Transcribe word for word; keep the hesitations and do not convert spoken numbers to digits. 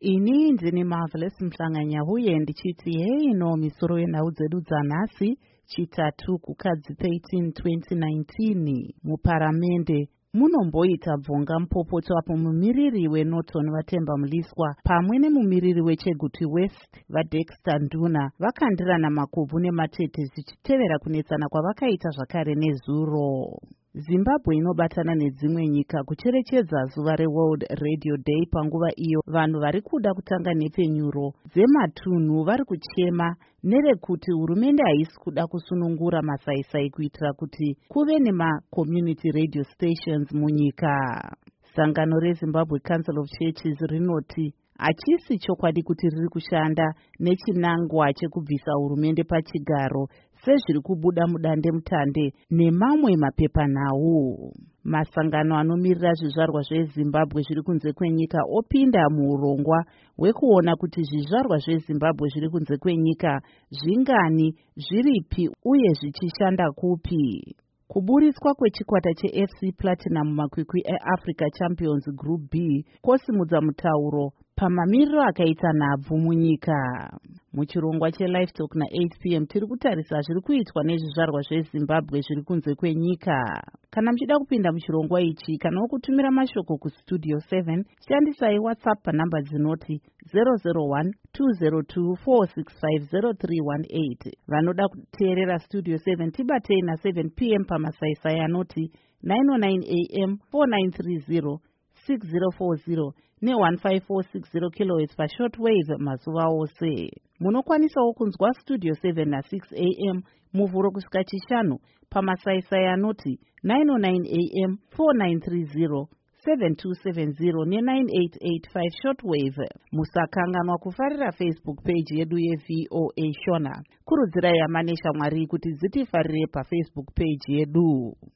Ini ndini Marvelous Mhlanganyahuye ndichiti hei no misoro yenhau dzedu dzanhasi chitatu kukadzi thirteen twenty nineteen muparamende munomboita bvonga mupopoto apo mumiriri weNorton Vatemba Muliswa pamwe nemumiriri weChegutu West vaDexter Nduna vakandirana makobvu nematete zvichitevera kunetsana kwavakaita zvakare nezuro. Zimbabwe inobatana nedzimwe nyika kucherechedza zuva reWorld Radio Day panguva iyo vanhu vari kuda kutanga nhepfenyuro dzematunhu vari kuchema nerekuti hurumende haisi kuda kusunungura masaisai kuitira kuti kuve nema-community radio stations munyika. Sangano reZimbabwe Council of Churches rinoti hachisi chokwadi kuti riri kushanda nechinangwa chekubvisa hurumende pachigaro sezviri kubuda mudande mutande nemamwe mapepanhau. Masangano anomirira zvizvarwa zveZimbabwe zviri kunze kwenyika opinda muurongwa hwekuona kuti zvizvarwa zveZimbabwe zviri kunze kwenyika zvingani, zviripi uye zvichishanda kupi. Kuburiswa kwechikwata cheF C Platinum mumakwikwi eAfrica Champions Group B kosimudza mutauro pamamiriro akaita nhabvu munyika. Muchirongwa cheLive Talk na-eight p m tiri kutarisa zviri kuitwa nezvizvarwa zveZimbabwe zviri kunze kwenyika. Kana muchida kupinda muchirongwa ichi kana kutumira mashoko kustudio seven shandisai WhatsApp panhamba dzinoti zero zero one two zero two four six five zero three one eight. Vanoda kuteerera Studio seven tibatei na seven p m pamasaisai anoti nine oh nine a m four nine three zero six zero four zero ne one five four six zero kilohertz pashortwave mazuva ose. Munokwanisawo kunzwa Studio seven na six a m muvhuro kusvika chishanu pamasaisai anoti nine oh nine a m four nine three zero seven two seven zero ne nine eight eight five shortwave. Musakanganwa kufarira Facebook page yedu yeV O A Shona. Kurudzirai Amanesha Mwari kuti dzitifarire paFacebook page yedu.